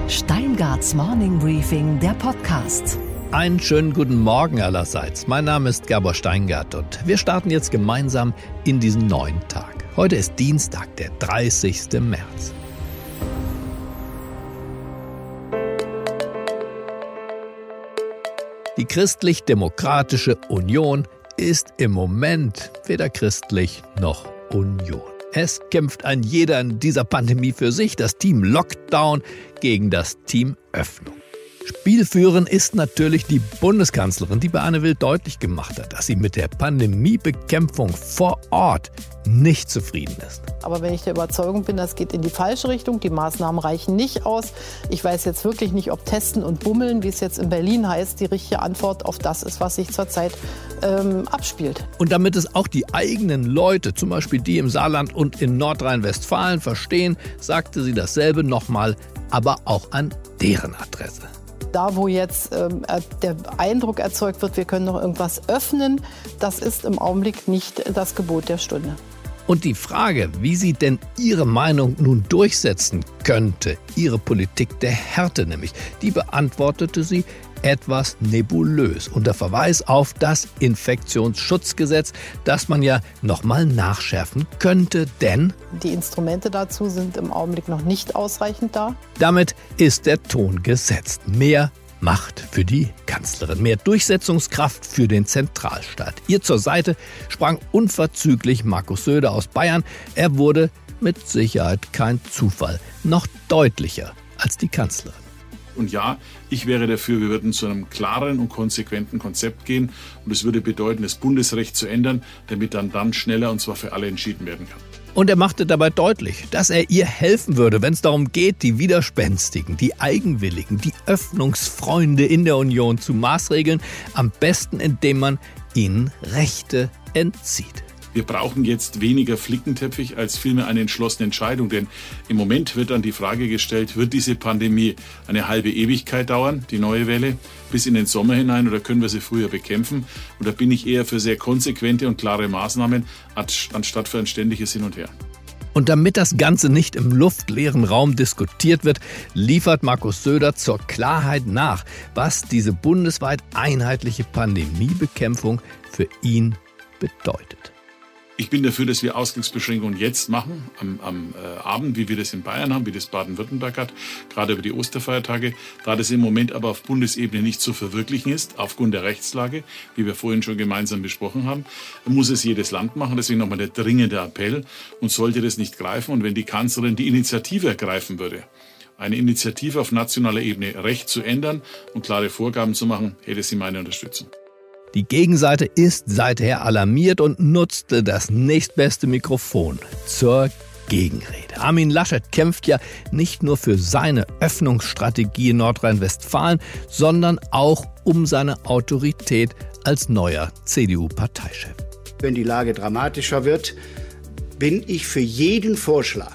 Steingarts Morning Briefing, der Podcast. Einen schönen guten Morgen allerseits. Mein Name ist Gabor Steingart und wir starten jetzt gemeinsam in diesen neuen Tag. Heute ist Dienstag, der 30. März. Die Christlich-Demokratische Union ist im Moment weder christlich noch Union. Es kämpft ein jeder in dieser Pandemie für sich, das Team Lockdown gegen das Team Öffnung. Spielführend ist natürlich die Bundeskanzlerin, die bei Anne Will deutlich gemacht hat, dass sie mit der Pandemiebekämpfung vor Ort nicht zufrieden ist. Aber wenn ich der Überzeugung bin, das geht in die falsche Richtung, die Maßnahmen reichen nicht aus. Ich weiß jetzt wirklich nicht, ob Testen und Bummeln, wie es jetzt in Berlin heißt, die richtige Antwort auf das ist, was sich zurzeit abspielt. Und damit es auch die eigenen Leute, zum Beispiel die im Saarland und in Nordrhein-Westfalen verstehen, sagte sie dasselbe nochmal, aber auch an deren Adresse. Da, wo jetzt der Eindruck erzeugt wird, wir können noch irgendwas öffnen, das ist im Augenblick nicht das Gebot der Stunde. Und die Frage, wie sie denn ihre Meinung nun durchsetzen könnte, ihre Politik der Härte nämlich, die beantwortete sie etwas nebulös unter Verweis auf das Infektionsschutzgesetz, das man ja nochmal nachschärfen könnte, denn die Instrumente dazu sind im Augenblick noch nicht ausreichend da. Damit ist der Ton gesetzt. Mehr Macht für die Kanzlerin, mehr Durchsetzungskraft für den Zentralstaat. Ihr zur Seite sprang unverzüglich Markus Söder aus Bayern. Er wurde mit Sicherheit kein Zufall, noch deutlicher als die Kanzlerin. Und ja, ich wäre dafür, wir würden zu einem klaren und konsequenten Konzept gehen. Und es würde bedeuten, das Bundesrecht zu ändern, damit dann schneller und zwar für alle entschieden werden kann. Und er machte dabei deutlich, dass er ihr helfen würde, wenn es darum geht, die Widerspenstigen, die Eigenwilligen, die Öffnungsfreunde in der Union zu maßregeln. Am besten, indem man ihnen Rechte entzieht. Wir brauchen jetzt weniger Flickenteppich als vielmehr eine entschlossene Entscheidung. Denn im Moment wird dann die Frage gestellt, wird diese Pandemie eine halbe Ewigkeit dauern, die neue Welle, bis in den Sommer hinein, oder können wir sie früher bekämpfen? Und da bin ich eher für sehr konsequente und klare Maßnahmen, anstatt für ein ständiges Hin und Her. Und damit das Ganze nicht im luftleeren Raum diskutiert wird, liefert Markus Söder zur Klarheit nach, was diese bundesweit einheitliche Pandemiebekämpfung für ihn bedeutet. Ich bin dafür, dass wir Ausgangsbeschränkungen jetzt machen, am Abend, wie wir das in Bayern haben, wie das Baden-Württemberg hat, gerade über die Osterfeiertage. Da das im Moment aber auf Bundesebene nicht zu verwirklichen ist, aufgrund der Rechtslage, wie wir vorhin schon gemeinsam besprochen haben, muss es jedes Land machen. Deswegen nochmal der dringende Appell. Und sollte das nicht greifen und wenn die Kanzlerin die Initiative ergreifen würde, eine Initiative auf nationaler Ebene Recht zu ändern und klare Vorgaben zu machen, hätte sie meine Unterstützung. Die Gegenseite ist seither alarmiert und nutzte das nächstbeste Mikrofon zur Gegenrede. Armin Laschet kämpft ja nicht nur für seine Öffnungsstrategie in Nordrhein-Westfalen, sondern auch um seine Autorität als neuer CDU-Parteichef. Wenn die Lage dramatischer wird, bin ich für jeden Vorschlag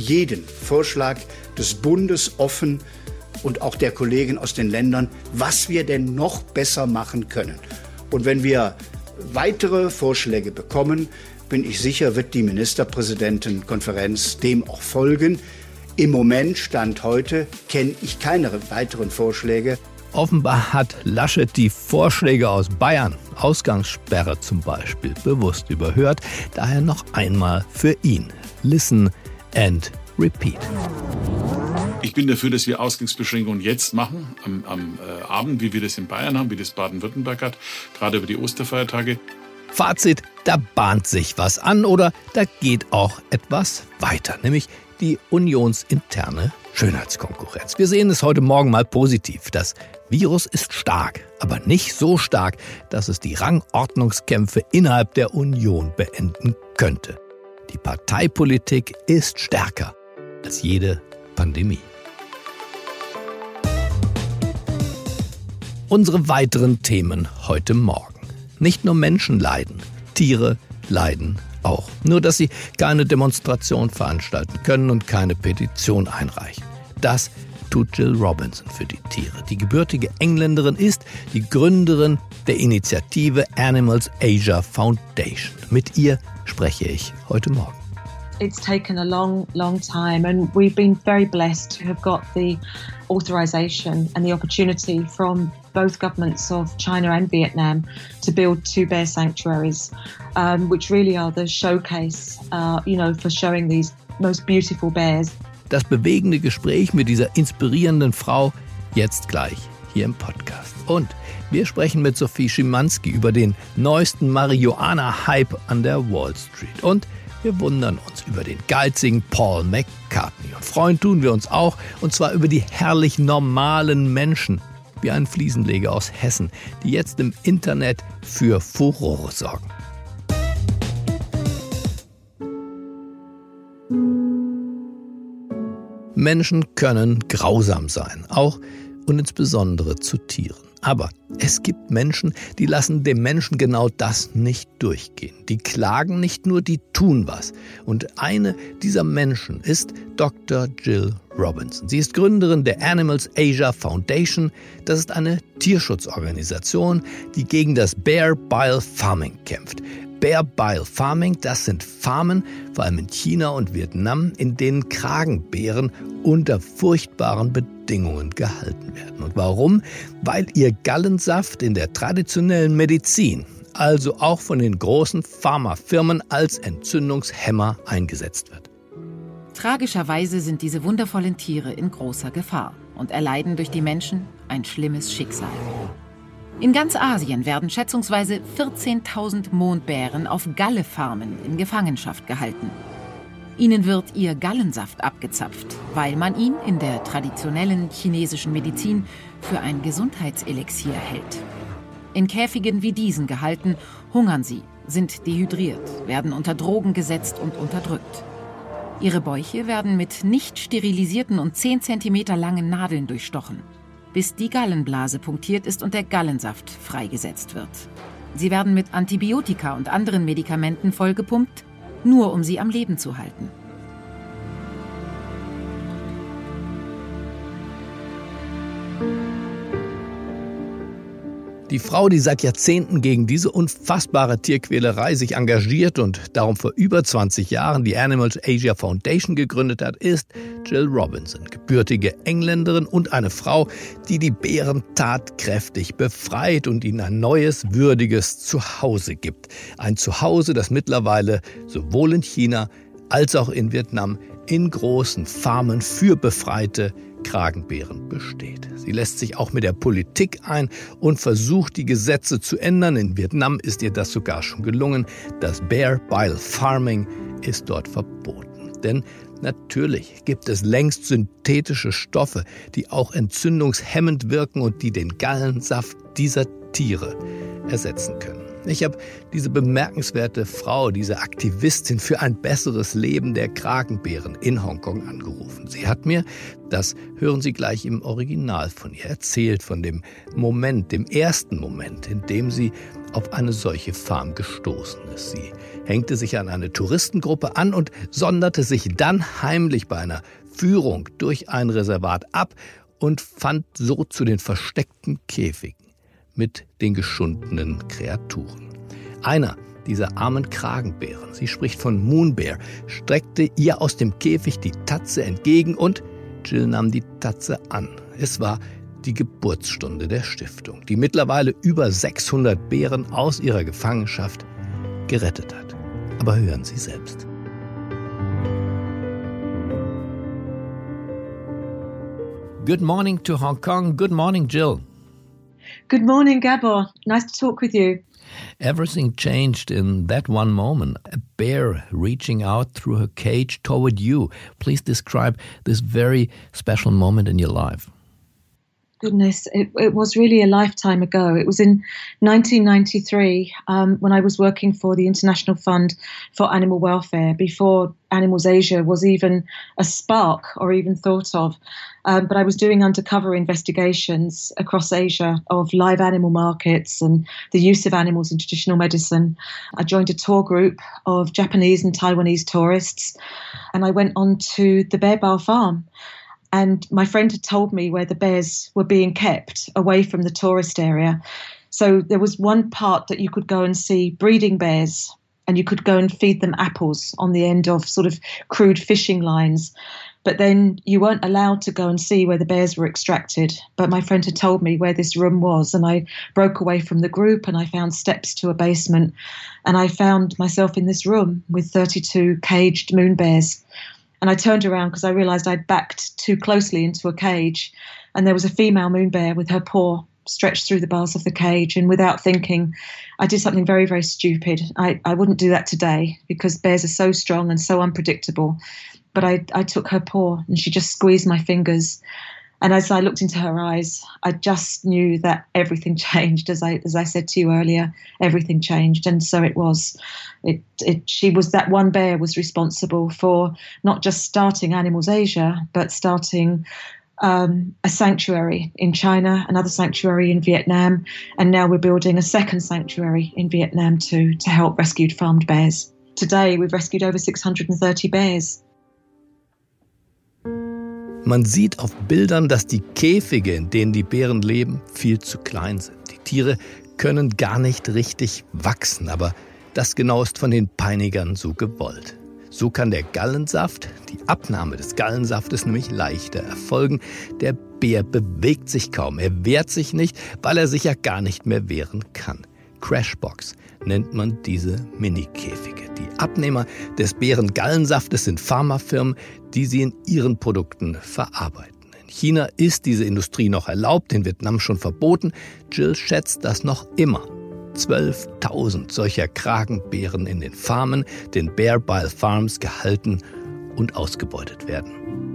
des Bundes offen und auch der Kollegen aus den Ländern, was wir denn noch besser machen können. Und wenn wir weitere Vorschläge bekommen, bin ich sicher, wird die Ministerpräsidentenkonferenz dem auch folgen. Im Moment, Stand heute, kenne ich keine weiteren Vorschläge. Offenbar hat Laschet die Vorschläge aus Bayern, Ausgangssperre zum Beispiel, bewusst überhört. Daher noch einmal für ihn. Listen and repeat. Ich bin dafür, dass wir Ausgangsbeschränkungen jetzt machen, am Abend, wie wir das in Bayern haben, wie das Baden-Württemberg hat, gerade über die Osterfeiertage. Fazit, da bahnt sich was an oder da geht auch etwas weiter, nämlich die unionsinterne Schönheitskonkurrenz. Wir sehen es heute Morgen mal positiv. Das Virus ist stark, aber nicht so stark, dass es die Rangordnungskämpfe innerhalb der Union beenden könnte. Die Parteipolitik ist stärker als jede Pandemie. Unsere weiteren Themen heute Morgen. Nicht nur Menschen leiden, Tiere leiden auch. Nur, dass sie keine Demonstration veranstalten können und keine Petition einreichen. Das tut Jill Robinson für die Tiere. Die gebürtige Engländerin ist die Gründerin der Initiative Animals Asia Foundation. Mit ihr spreche ich heute Morgen. It's taken a long, long time, and we've been very blessed to have got the authorization and the opportunity from both governments of China and Vietnam to build 2 bear sanctuaries, which really are the showcase, for showing these most beautiful bears. Das bewegende Gespräch mit dieser inspirierenden Frau jetzt gleich hier im Podcast. Und wir sprechen mit Sophie Schimanski über den neuesten Marihuana-Hype an der Wall Street. Und wir wundern uns über den geizigen Paul McCartney. Und freuen tun wir uns auch, und zwar über die herrlich normalen Menschen, wie einen Fliesenleger aus Hessen, die jetzt im Internet für Furore sorgen. Menschen können grausam sein, auch und insbesondere zu Tieren. Aber es gibt Menschen, die lassen dem Menschen genau das nicht durchgehen. Die klagen nicht nur, die tun was. Und eine dieser Menschen ist Dr. Jill Robinson. Sie ist Gründerin der Animals Asia Foundation. Das ist eine Tierschutzorganisation, die gegen das Bear Bile Farming kämpft. Bear Bile Farming, das sind Farmen, vor allem in China und Vietnam, in denen Kragenbären unter furchtbaren Bedingungen gehalten werden. Und warum? Weil ihr Gallensaft in der traditionellen Medizin, also auch von den großen Pharmafirmen, als Entzündungshemmer eingesetzt wird. Tragischerweise sind diese wundervollen Tiere in großer Gefahr und erleiden durch die Menschen ein schlimmes Schicksal. In ganz Asien werden schätzungsweise 14.000 Mondbären auf Gallefarmen in Gefangenschaft gehalten. Ihnen wird ihr Gallensaft abgezapft, weil man ihn in der traditionellen chinesischen Medizin für ein Gesundheitselixier hält. In Käfigen wie diesen gehalten, hungern sie, sind dehydriert, werden unter Drogen gesetzt und unterdrückt. Ihre Bäuche werden mit nicht sterilisierten und 10 cm langen Nadeln durchstochen, bis die Gallenblase punktiert ist und der Gallensaft freigesetzt wird. Sie werden mit Antibiotika und anderen Medikamenten vollgepumpt, nur um sie am Leben zu halten. Die Frau, die seit Jahrzehnten gegen diese unfassbare Tierquälerei sich engagiert und darum vor über 20 Jahren die Animals Asia Foundation gegründet hat, ist Jill Robinson, gebürtige Engländerin und eine Frau, die die Bären tatkräftig befreit und ihnen ein neues, würdiges Zuhause gibt. Ein Zuhause, das mittlerweile sowohl in China als auch in Vietnam in großen Farmen für befreite Kragenbären besteht. Sie lässt sich auch mit der Politik ein und versucht, die Gesetze zu ändern. In Vietnam ist ihr das sogar schon gelungen. Das Bear Bile Farming ist dort verboten. Denn natürlich gibt es längst synthetische Stoffe, die auch entzündungshemmend wirken und die den Gallensaft dieser Tiere ersetzen können. Ich habe diese bemerkenswerte Frau, diese Aktivistin für ein besseres Leben der Kragenbären in Hongkong angerufen. Sie hat mir, das hören Sie gleich im Original von ihr, erzählt von dem Moment, dem ersten Moment, in dem sie auf eine solche Farm gestoßen ist. Sie hängte sich an eine Touristengruppe an und sonderte sich dann heimlich bei einer Führung durch ein Reservat ab und fand so zu den versteckten Käfigen mit den geschundenen Kreaturen. Einer dieser armen Kragenbären, sie spricht von Moonbear, streckte ihr aus dem Käfig die Tatze entgegen und Jill nahm die Tatze an. Es war die Geburtsstunde der Stiftung, die mittlerweile über 600 Bären aus ihrer Gefangenschaft gerettet hat. Aber hören Sie selbst. Good morning to Hong Kong. Good morning, Jill. Good morning, Gabor. Nice to talk with you. Everything changed in that one moment. A bear reaching out through her cage toward you. Please describe this very special moment in your life. Goodness, it was really a lifetime ago. It was in 1993 when I was working for the International Fund for Animal Welfare, before Animals Asia was even a spark or even thought of. But I was doing undercover investigations across Asia of live animal markets and the use of animals in traditional medicine. I joined a tour group of Japanese and Taiwanese tourists, and I went on to the Bear Bile farm. And my friend had told me where the bears were being kept away from the tourist area. So there was one part that you could go and see breeding bears and you could go and feed them apples on the end of sort of crude fishing lines. But then you weren't allowed to go and see where the bears were extracted. But my friend had told me where this room was, and I broke away from the group and I found steps to a basement, and I found myself in this room with 32 caged moon bears. And I turned around because I realized I'd backed too closely into a cage, and there was a female moon bear with her paw stretched through the bars of the cage. And without thinking, I did something very, very stupid. I wouldn't do that today because bears are so strong and so unpredictable. But I took her paw and she just squeezed my fingers. And as I looked into her eyes, I just knew that everything changed. As I said to you earlier, everything changed. And so it was. That one bear was responsible for not just starting Animals Asia, but starting a sanctuary in China, another sanctuary in Vietnam, and now we're building a second sanctuary in Vietnam too, to help rescued farmed bears. Today we've rescued over 630 bears. Man sieht auf Bildern, dass die Käfige, in denen die Bären leben, viel zu klein sind. Die Tiere können gar nicht richtig wachsen, aber das genau ist von den Peinigern so gewollt. So kann der Gallensaft, die Abnahme des Gallensaftes nämlich leichter erfolgen. Der Bär bewegt sich kaum, er wehrt sich nicht, weil er sich ja gar nicht mehr wehren kann. Crashbox nennt man diese Mini-Käfige. Die Abnehmer des Bärengallensaftes sind Pharmafirmen, die sie in ihren Produkten verarbeiten. In China ist diese Industrie noch erlaubt, in Vietnam schon verboten. Jill schätzt, dass noch immer 12.000 solcher Kragenbären in den Farmen, den Bear Bile Farms, gehalten und ausgebeutet werden.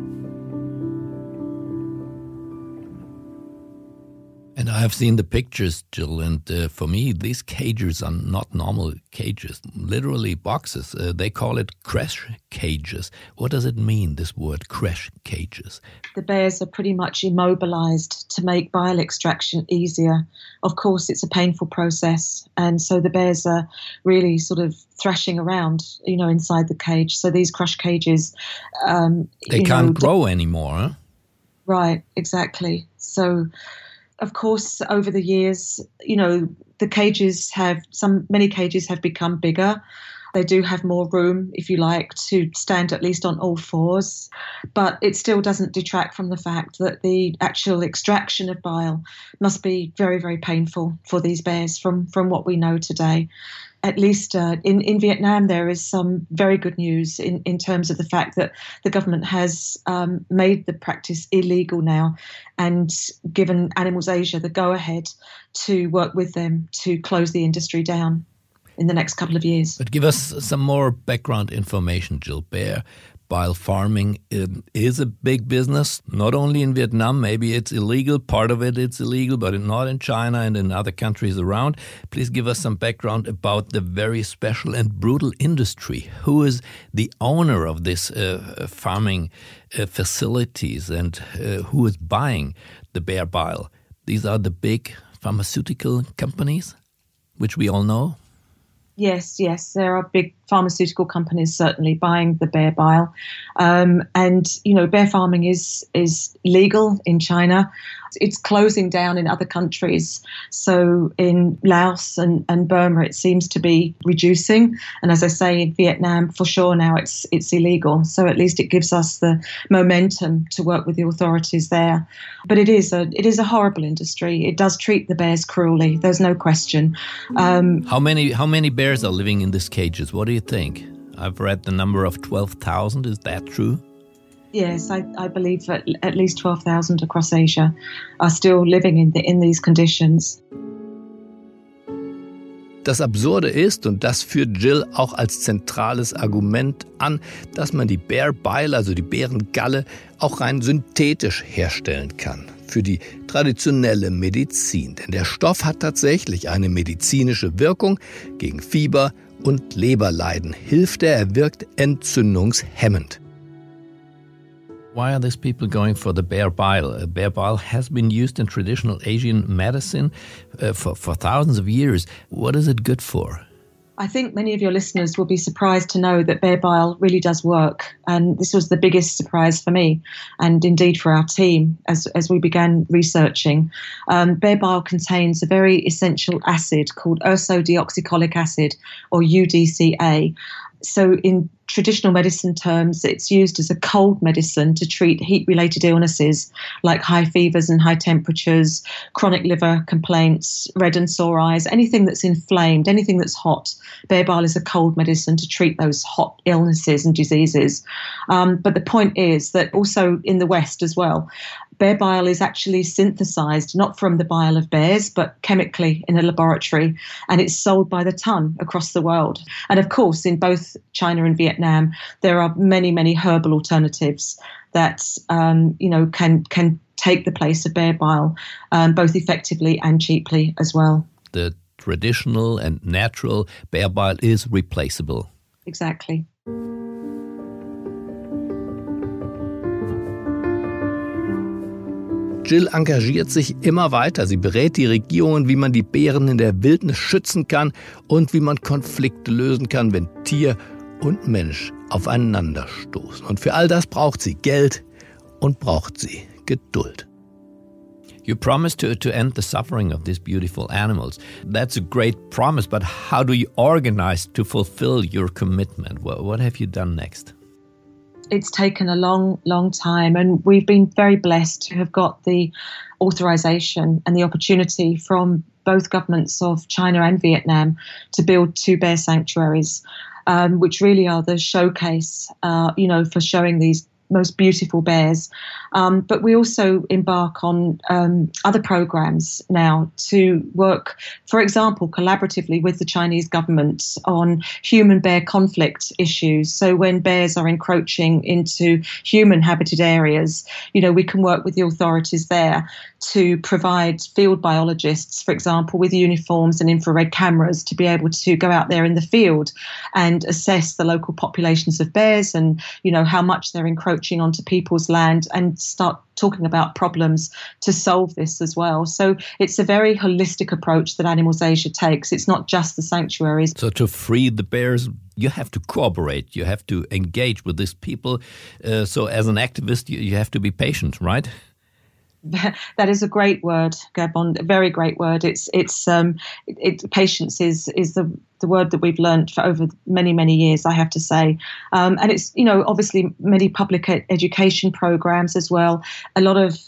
And I have seen the pictures, Jill, and for me, these cages are not normal cages, literally boxes. They call it crash cages. What does it mean, this word, crash cages? The bears are pretty much immobilized to make bile extraction easier. Of course, it's a painful process, and so the bears are really sort of thrashing around, inside the cage. So these crush cages... they can't grow anymore, huh? Right, exactly. So... Of course, over the years, many cages have become bigger. They do have more room, if you like, to stand at least on all fours. But it still doesn't detract from the fact that the actual extraction of bile must be very, very painful for these bears from what we know today. At least in Vietnam, there is some very good news in terms of the fact that the government has made the practice illegal now and given Animals Asia the go-ahead to work with them to close the industry down in the next couple of years. But give us some more background information, Jill. Bear bile farming is a big business, not only in Vietnam. Maybe it's illegal, part of it's illegal, but not in China and in other countries around. Please give us some background about the very special and brutal industry. Who is the owner of this farming facilities, and who is buying the bear bile? These are the big pharmaceutical companies, which we all know. Yes, there are big pharmaceutical companies certainly buying the bear bile. And bear farming is legal in China. It's closing down in other countries. So in Laos and Burma, it seems to be reducing. And as I say, in Vietnam, for sure now it's illegal. So at least it gives us the momentum to work with the authorities there. But it is a horrible industry. It does treat the bears cruelly. There's no question. How many bears are living in these cages? What do you think? I've read the number of 12,000. Is that true? Yes, I believe that at least 12,000 across Asia are still living in these conditions. Das Absurde ist, und das führt Jill auch als zentrales Argument an, dass man die Bear Bile, also die Bärengalle, auch rein synthetisch herstellen kann. Für die traditionelle Medizin. Denn der Stoff hat tatsächlich eine medizinische Wirkung. Gegen Fieber und Leberleiden hilft er wirkt entzündungshemmend. Why are these people going for the bear bile? Bear bile has been used in traditional Asian medicine for thousands of years. What is it good for? I think many of your listeners will be surprised to know that bear bile really does work. And this was the biggest surprise for me and indeed for our team as we began researching. Bear bile contains a very essential acid called ursodeoxycholic acid, or UDCA. So in traditional medicine terms, it's used as a cold medicine to treat heat-related illnesses like high fevers and high temperatures, chronic liver complaints, red and sore eyes, anything that's inflamed, anything that's hot. Bear bile is a cold medicine to treat those hot illnesses and diseases. But the point is that also in the West as well, bear bile is actually synthesized, not from the bile of bears, but chemically in a laboratory, and it's sold by the ton across the world. And of course, in both China and Vietnam, there are many, many herbal alternatives that can take the place of bear bile, both effectively and cheaply as well. The traditional and natural bear bile is replaceable. Exactly. Jill engagiert sich immer weiter. Sie berät die Regierungen, wie man die Bären in der Wildnis schützen kann und wie man Konflikte lösen kann, wenn Tier und Mensch aufeinanderstoßen. Und für all das braucht sie Geld und braucht sie Geduld. You promised to end the suffering of these beautiful animals. That's a great promise, but how do you organize to fulfill your commitment? What have you done next? It's taken a long, long time, and we've been very blessed to have got the authorization and the opportunity from both governments of China and Vietnam to build 2 bear sanctuaries, which really are the showcase, for showing these most beautiful bears. But we also embark on other programs now to work, for example, collaboratively with the Chinese government on human-bear conflict issues. So when bears are encroaching into human-habited areas, we can work with the authorities there to provide field biologists, for example, with uniforms and infrared cameras to be able to go out there in the field and assess the local populations of bears and, how much they're encroaching onto people's land and start talking about problems to solve this as well. So it's a very holistic approach that Animals Asia takes. It's not just the sanctuaries. So to free the bears, you have to cooperate. You have to engage with these people. So as an activist, you have to be patient, right? That is a great word, Gabon. A very great word. Patience is the word that we've learned for over many, many years, I have to say. And it's, obviously many public education programs as well, a lot of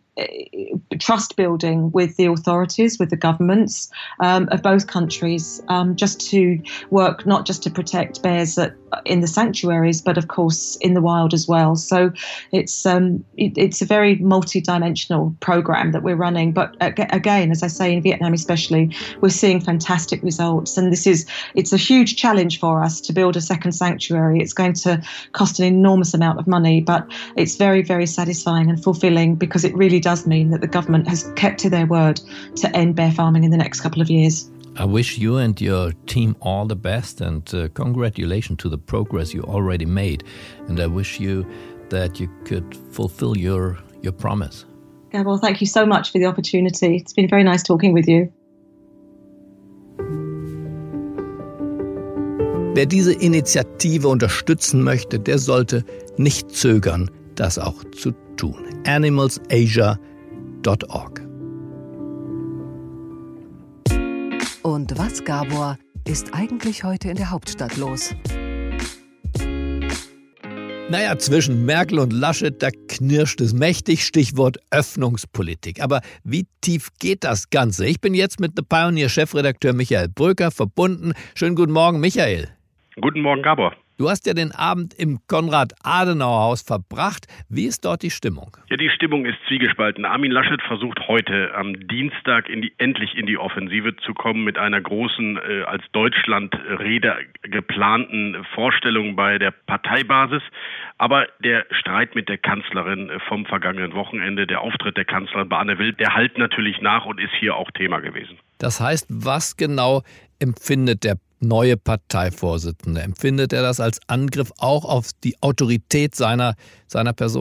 trust building with the authorities, with the governments of both countries, just to work, not just to protect bears in the sanctuaries, but of course in the wild as well. So it's a very multi-dimensional program that we're running. But again, as I say, in Vietnam especially, we're seeing fantastic results. And it's a huge challenge for us to build a second sanctuary. It's going to cost an enormous amount of money, but it's very, very satisfying and fulfilling because it really does mean that the government has kept to their word to end bear farming in the next couple of years. I wish you and your team all the best, and congratulations to the progress you already made. And I wish you that you could fulfill your promise. Yeah, well, thank you so much for the opportunity. It's been very nice talking with you. Wer diese Initiative unterstützen möchte, der sollte nicht zögern, das auch zu tun. animalsasia.org. Und was, Gabor, ist eigentlich heute in der Hauptstadt los? Naja, zwischen Merkel und Laschet, da knirscht es mächtig, Stichwort Öffnungspolitik. Aber wie tief geht das Ganze? Ich bin jetzt mit The Pioneer-Chefredakteur Michael Bröker verbunden. Schönen guten Morgen, Michael. Guten Morgen, Gabor. Du hast ja den Abend im Konrad-Adenauer-Haus verbracht. Wie ist dort die Stimmung? Ja, die Stimmung ist zwiegespalten. Armin Laschet versucht heute am Dienstag endlich in die Offensive zu kommen mit einer großen, als Deutschland-Rede geplanten Vorstellung bei der Parteibasis. Aber der Streit mit der Kanzlerin vom vergangenen Wochenende, der Auftritt der Kanzlerin bei Anne Will, der hallt natürlich nach und ist hier auch Thema gewesen. Das heißt, was genau empfindet der neue Parteivorsitzende? Empfindet er das als Angriff auch auf die Autorität seiner Person?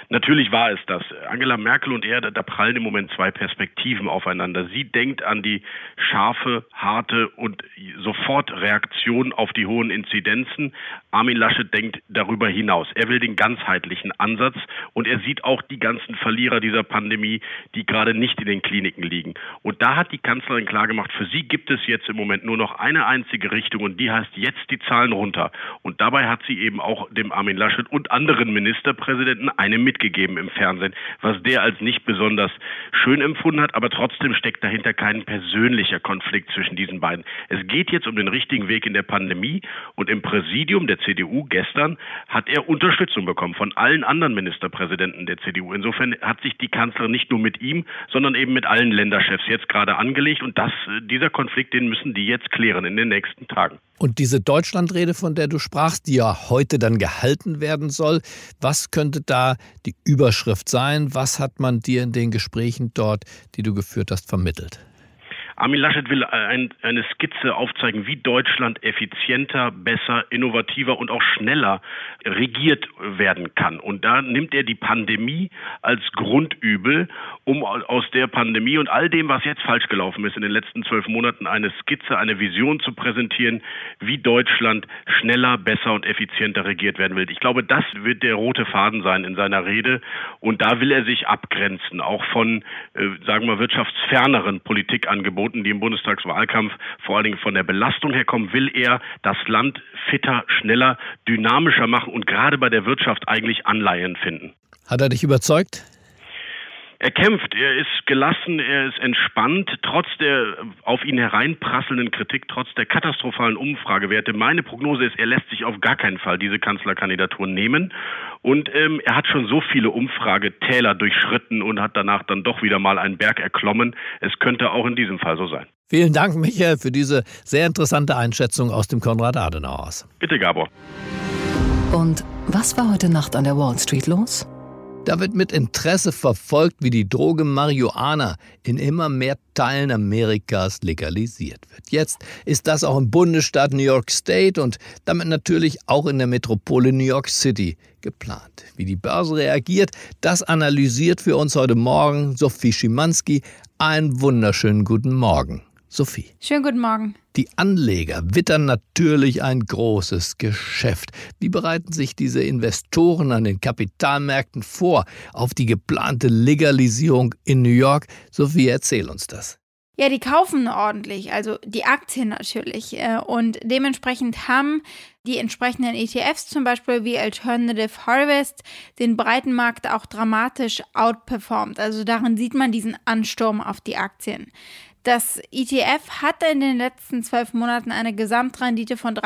Natürlich war es das. Angela Merkel und er, da prallen im Moment zwei Perspektiven aufeinander. Sie denkt an die scharfe, harte und sofort Reaktion auf die hohen Inzidenzen. Armin Laschet denkt darüber hinaus. Er will den ganzheitlichen Ansatz und er sieht auch die ganzen Verlierer dieser Pandemie, die gerade nicht in den Kliniken liegen. Und da hat die Kanzlerin klargemacht, für sie gibt es jetzt im Moment nur noch eine einzige Richtung und die heißt jetzt die Zahlen runter. Und dabei hat sie eben auch dem Armin Laschet und anderen Ministerpräsidenten eine mitgegeben im Fernsehen, was der als nicht besonders schön empfunden hat, aber trotzdem steckt dahinter kein persönlicher Konflikt zwischen diesen beiden. Es geht jetzt um den richtigen Weg in der Pandemie und im Präsidium der CDU gestern hat er Unterstützung bekommen von allen anderen Ministerpräsidenten der CDU. Insofern hat sich die Kanzlerin nicht nur mit ihm, sondern eben mit allen Länderchefs jetzt gerade angelegt und dieser Konflikt, den müssen die jetzt klären in den nächsten Tagen. Und diese Deutschlandrede, von der du sprachst, die ja heute dann gehalten werden soll, was könnte da die Überschrift sein? Was hat man dir in den Gesprächen dort, die du geführt hast, vermittelt? Armin Laschet will eine Skizze aufzeigen, wie Deutschland effizienter, besser, innovativer und auch schneller regiert werden kann. Und da nimmt er die Pandemie als Grundübel, um aus der Pandemie und all dem, was jetzt falsch gelaufen ist in den letzten 12 Monaten, eine Skizze, eine Vision zu präsentieren, wie Deutschland schneller, besser und effizienter regiert werden will. Ich glaube, das wird der rote Faden sein in seiner Rede. Und da will er sich abgrenzen, auch von, sagen wir, wirtschaftsferneren Politikangeboten, die im Bundestagswahlkampf vor allen Dingen von der Belastung herkommen, will er das Land fitter, schneller, dynamischer machen und gerade bei der Wirtschaft eigentlich Anleihen finden. Hat er dich überzeugt? Er kämpft, er ist gelassen, er ist entspannt, trotz der auf ihn hereinprasselnden Kritik, trotz der katastrophalen Umfragewerte. Meine Prognose ist, er lässt sich auf gar keinen Fall diese Kanzlerkandidatur nehmen. Und er hat schon so viele Umfragetäler durchschritten und hat danach dann doch wieder mal einen Berg erklommen. Es könnte auch in diesem Fall so sein. Vielen Dank, Michael, für diese sehr interessante Einschätzung aus dem Konrad-Adenauer-Haus. Bitte, Gabor. Und was war heute Nacht an der Wall Street los? Da wird mit Interesse verfolgt, wie die Droge Marihuana in immer mehr Teilen Amerikas legalisiert wird. Jetzt ist das auch im Bundesstaat New York State und damit natürlich auch in der Metropole New York City geplant. Wie die Börse reagiert, das analysiert für uns heute Morgen Sophie Schimanski. Einen wunderschönen guten Morgen, Sophie. Schönen guten Morgen. Die Anleger wittern natürlich ein großes Geschäft. Wie bereiten sich diese Investoren an den Kapitalmärkten vor auf die geplante Legalisierung in New York? Sophie, erzähl uns das. Ja, die kaufen ordentlich, also die Aktien natürlich. Und dementsprechend haben die entsprechenden ETFs, zum Beispiel wie Alternative Harvest, den breiten Markt auch dramatisch outperformed. Also darin sieht man diesen Ansturm auf die Aktien. Das ETF hat in den letzten 12 Monaten eine Gesamtrendite von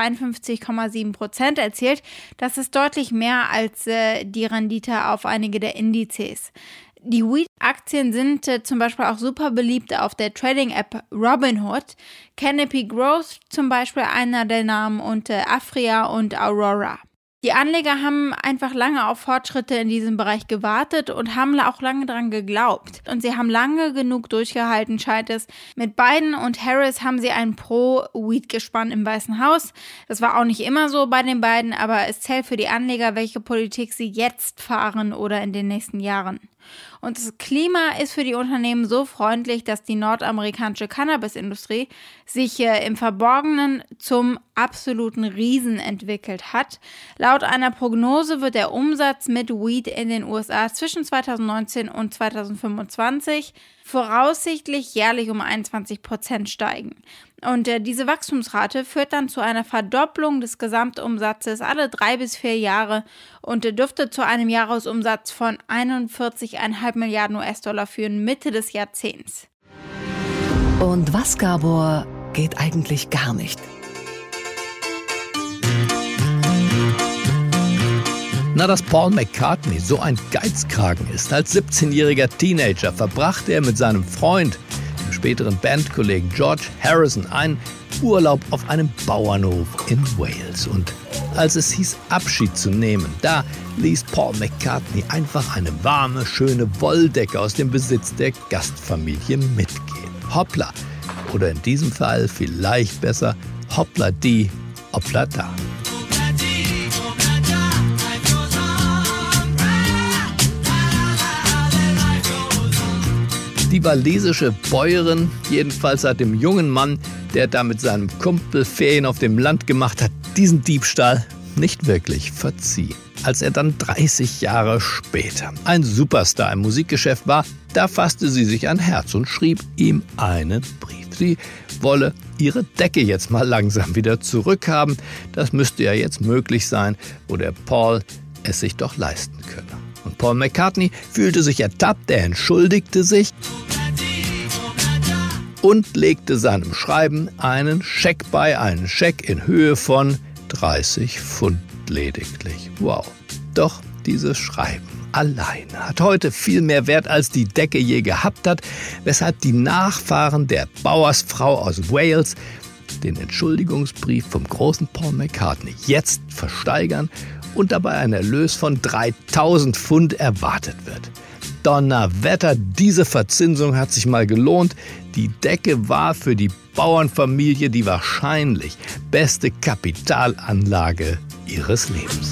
53,7% erzielt. Das ist deutlich mehr als die Rendite auf einige der Indizes. Die Weed-Aktien sind zum Beispiel auch super beliebt auf der Trading-App Robinhood. Canopy Growth zum Beispiel einer der Namen und Afria und Aurora. Die Anleger haben einfach lange auf Fortschritte in diesem Bereich gewartet und haben auch lange daran geglaubt. Und sie haben lange genug durchgehalten, scheint es. Mit Biden und Harris haben sie ein Pro-Weed-Gespann im Weißen Haus. Das war auch nicht immer so bei den beiden, aber es zählt für die Anleger, welche Politik sie jetzt fahren oder in den nächsten Jahren. Und das Klima ist für die Unternehmen so freundlich, dass die nordamerikanische Cannabisindustrie sich im Verborgenen zum absoluten Riesen entwickelt hat. Laut einer Prognose wird der Umsatz mit Weed in den USA zwischen 2019 und 2025 voraussichtlich jährlich um 21% steigen. Und diese Wachstumsrate führt dann zu einer Verdopplung des Gesamtumsatzes alle 3 bis 4 Jahre und dürfte zu einem Jahresumsatz von 41,5 Milliarden US-Dollar führen, Mitte des Jahrzehnts. Und was, Gabor, geht eigentlich gar nicht? Na, dass Paul McCartney so ein Geizkragen ist. Als 17-jähriger Teenager verbrachte er mit seinem Freund, dem späteren Bandkollegen George Harrison, einen Urlaub auf einem Bauernhof in Wales. Und als es hieß, Abschied zu nehmen, da ließ Paul McCartney einfach eine warme, schöne Wolldecke aus dem Besitz der Gastfamilie mitgehen. Hoppla. Oder in diesem Fall vielleicht besser Hoppla die, Hoppla da. Die walisische Bäuerin, jedenfalls hat dem jungen Mann, der da mit seinem Kumpel Ferien auf dem Land gemacht hat, diesen Diebstahl nicht wirklich verziehen. Als er dann 30 Jahre später ein Superstar im Musikgeschäft war, da fasste sie sich ein Herz und schrieb ihm einen Brief. Sie wolle ihre Decke jetzt mal langsam wieder zurückhaben. Das müsste ja jetzt möglich sein, wo der Paul es sich doch leisten könne. Und Paul McCartney fühlte sich ertappt, er entschuldigte sich und legte seinem Schreiben einen Scheck bei, einen Scheck in Höhe von 30 Pfund lediglich. Wow. Doch dieses Schreiben allein hat heute viel mehr Wert, als die Decke je gehabt hat, weshalb die Nachfahren der Bauersfrau aus Wales den Entschuldigungsbrief vom großen Paul McCartney jetzt versteigern und dabei ein Erlös von 3000 Pfund erwartet wird. Donnerwetter, diese Verzinsung hat sich mal gelohnt. Die Decke war für die Bauernfamilie die wahrscheinlich beste Kapitalanlage ihres Lebens.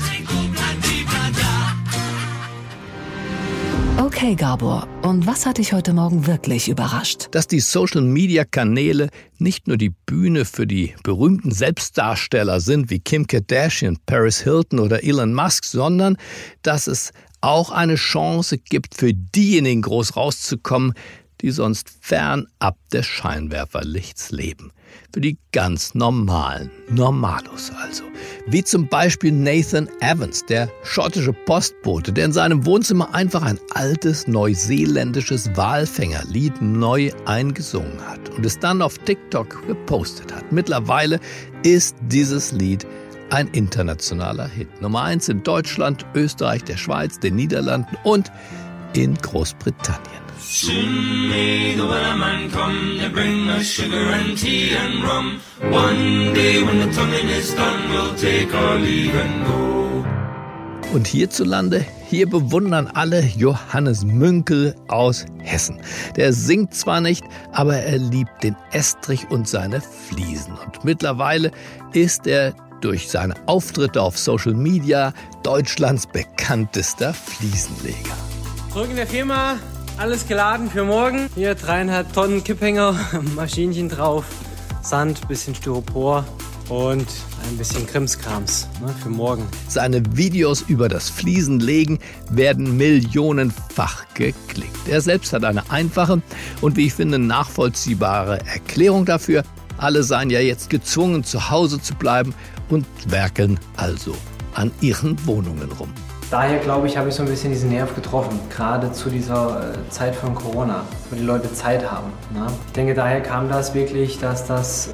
Okay, Gabor, und was hat dich heute Morgen wirklich überrascht? Dass die Social-Media-Kanäle nicht nur die Bühne für die berühmten Selbstdarsteller sind wie Kim Kardashian, Paris Hilton oder Elon Musk, sondern dass es auch eine Chance gibt, für diejenigen groß rauszukommen, die sonst fernab des Scheinwerferlichts leben. Für die ganz normalen Normalos also. Wie zum Beispiel Nathan Evans, der schottische Postbote, der in seinem Wohnzimmer einfach ein altes neuseeländisches Walfängerlied neu eingesungen hat und es dann auf TikTok gepostet hat. Mittlerweile ist dieses Lied ein internationaler Hit. Nummer 1 in Deutschland, Österreich, der Schweiz, den Niederlanden und in Großbritannien. Soon may the wellerman come to bring us sugar and tea and rum. One day when the tonguing is done, we'll take our leave and go. Und hierzulande, hier bewundern alle Johannes Münkel aus Hessen. Der singt zwar nicht, aber er liebt den Estrich und seine Fliesen. Und mittlerweile ist er durch seine Auftritte auf Social Media Deutschlands bekanntester Fliesenleger. Zurück in der Firma. Alles geladen für morgen. Hier 3,5 Tonnen Kipphänger, Maschinchen drauf, Sand, bisschen Styropor und ein bisschen Krimskrams für morgen. Seine Videos über das Fliesenlegen werden millionenfach geklickt. Er selbst hat eine einfache und, wie ich finde, nachvollziehbare Erklärung dafür. Alle seien ja jetzt gezwungen, zu Hause zu bleiben und werkeln also an ihren Wohnungen rum. Daher, glaube ich, habe ich so ein bisschen diesen Nerv getroffen, gerade zu dieser Zeit von Corona, wo die Leute Zeit haben. Ne? Ich denke, daher kam das wirklich, dass das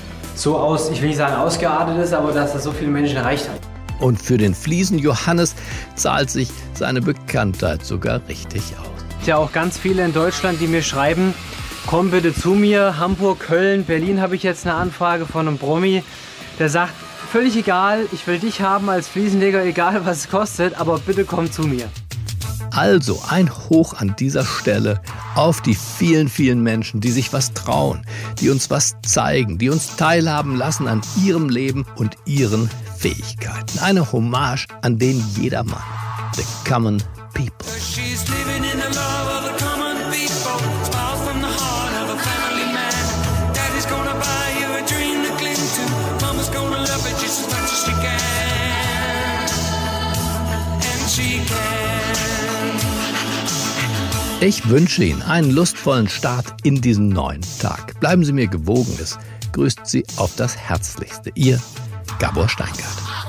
so ich will nicht sagen ausgeartet ist, aber dass das so viele Menschen erreicht hat. Und für den Fliesen-Johannes zahlt sich seine Bekanntheit sogar richtig aus. Es gibt ja auch ganz viele in Deutschland, die mir schreiben, komm bitte zu mir, Hamburg, Köln, Berlin habe ich jetzt eine Anfrage von einem Promi, der sagt, völlig egal, ich will dich haben als Fliesenleger, egal was es kostet, aber bitte komm zu mir. Also ein Hoch an dieser Stelle auf die vielen, vielen Menschen, die sich was trauen, die uns was zeigen, die uns teilhaben lassen an ihrem Leben und ihren Fähigkeiten. Eine Hommage an den Jedermann, the common people. Ich wünsche Ihnen einen lustvollen Start in diesen neuen Tag. Bleiben Sie mir gewogen. Es grüßt Sie auf das Herzlichste. Ihr Gabor Steingart.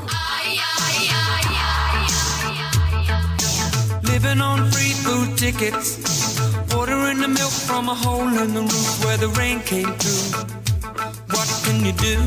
Living on free food tickets, ordering the milk from a hole in the roof where the rain came through. What can you do?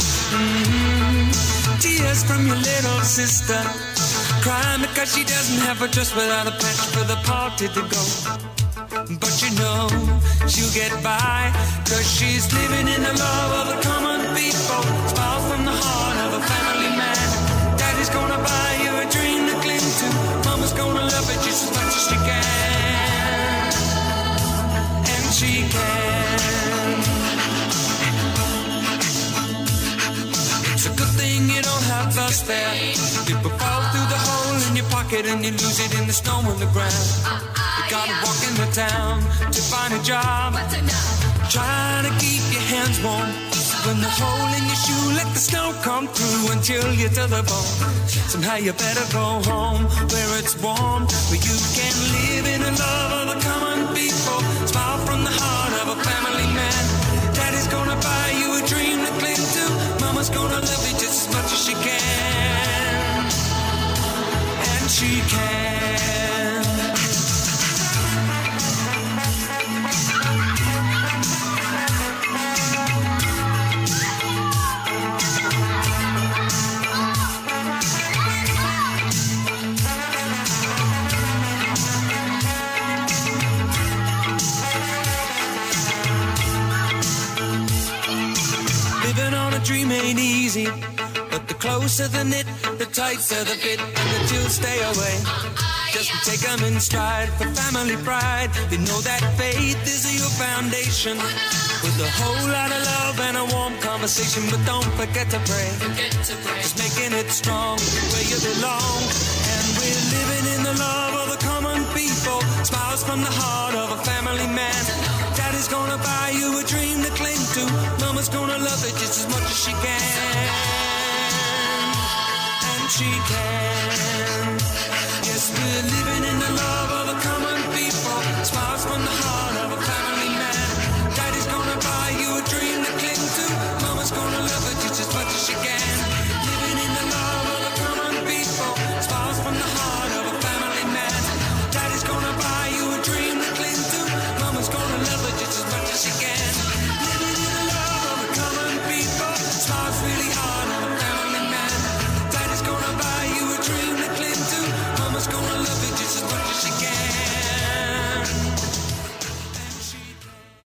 Tears from your little sister, crying because she doesn't have a dress without a patch for the party to go. But you know she'll get by, cause she's living in the love of the common people. Smiles from the heart of a family man. Daddy's gonna buy you a dream to cling to. Mama's gonna love it just as much as she can. And she can. It's a good thing you don't have a spare. People fall through the hole in your pocket and you lose it in the snow on the ground. gotta walk into town to find a job. Try to keep your hands warm. When the hole in your shoe, let the snow come through and chill you to the bone. Somehow you better go home where it's warm, where you can live in the love of the common people. Smile from the heart of a family man. Daddy's gonna buy you a dream to cling to. Mama's gonna love you just as much as she can. And she can. Dream ain't easy, but the closer the knit, the tighter the fit, and the chills stay away. Just take them in stride for family pride. You know that faith is your foundation, with a whole lot of love and a warm conversation. But don't forget to pray, just making it strong where you belong. And we're living in the love of the common people. Smiles from the heart of a family man. Daddy's gonna buy you a dream to cling to. Mama's gonna love it just as much as she can. And she can. Yes, we're living in the love of the common